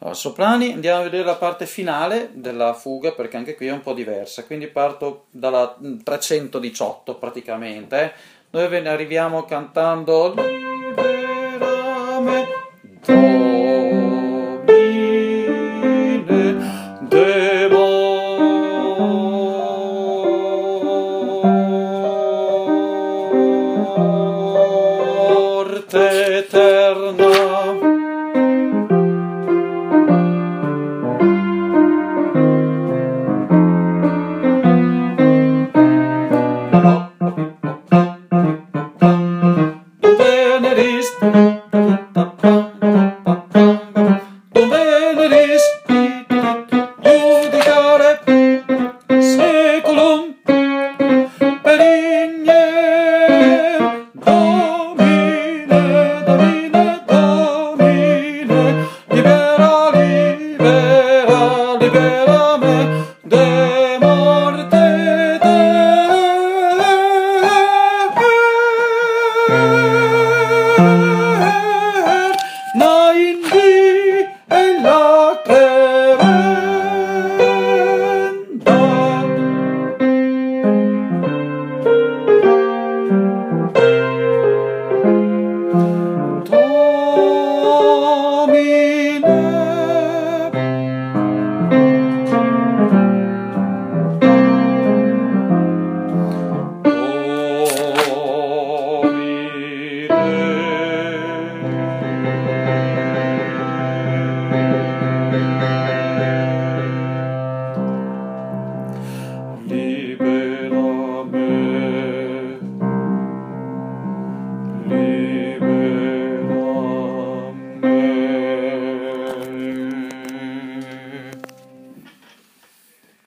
Allora, soprani, andiamo a vedere la parte finale della fuga perché anche qui è un po' diversa, quindi parto dalla 318 praticamente, dove arriviamo cantando